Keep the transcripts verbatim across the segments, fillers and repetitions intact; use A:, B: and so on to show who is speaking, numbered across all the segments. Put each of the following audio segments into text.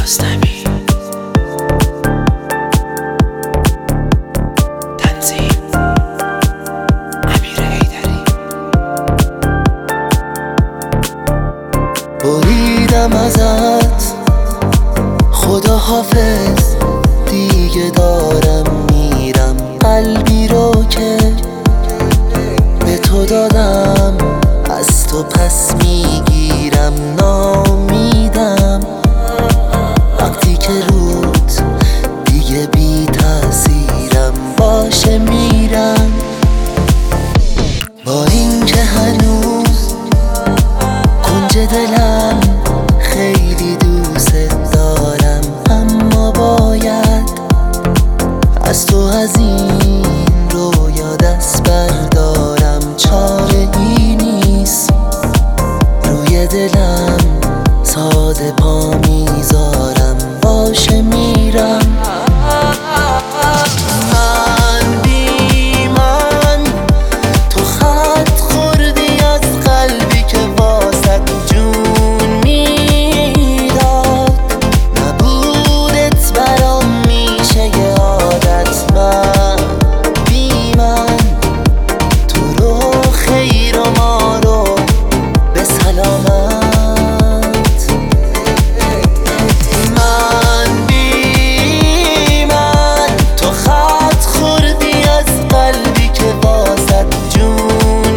A: کیارستمی. تنظیم امیر حیدری.
B: بریدم ازت خدا حافظ، دیگه دارم میرم. قلبی رو که به تو دادم از تو پس میگیرم. نامیدم وقتی که روت دیگه بی تاثیرم. باشه میرم با این که هنوز کنج دلم خیلی دوست دارم. اما باید از تو از این رویا دست بردارم. چاره ای نیست روی دلم ساده پا میذارم. باشه میرم. من بی من تو خط خوردی از قلبی که واسه جون میداد. نبودت برام میشه یه عادت. من بی من تو رو خیر و ما رو به سلامت. من بی من تو خط خوردی از قلبی که واسه جون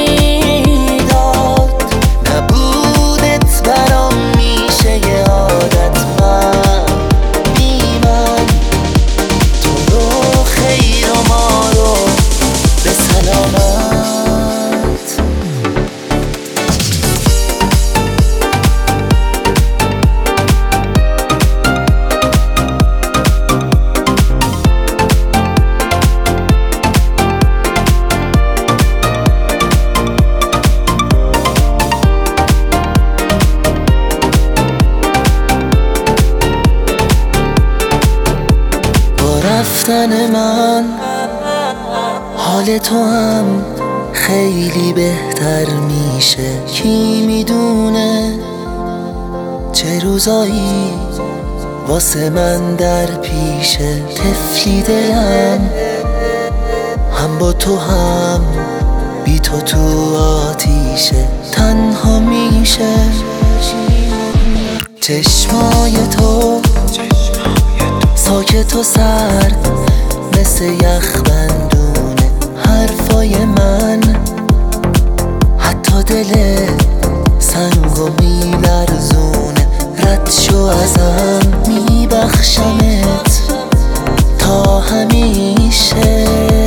B: میداد. نبودت برام میشه یه عادت. من بی من تو رو خیر و ما رو به سلامت. با رفتن من حال تو هم خیلی بهتر میشه. کی میدونه چه روزایی واسه من در پیشه. طفلی دلم هم با تو هم بی تو تو آتیشه. تنها میشه چشمای تو ساکت و سرد مثل یخ بندونه. حرفای من حتی دل سنگو میلرزونه. رد شو ازم میبخشمت تا همیشه.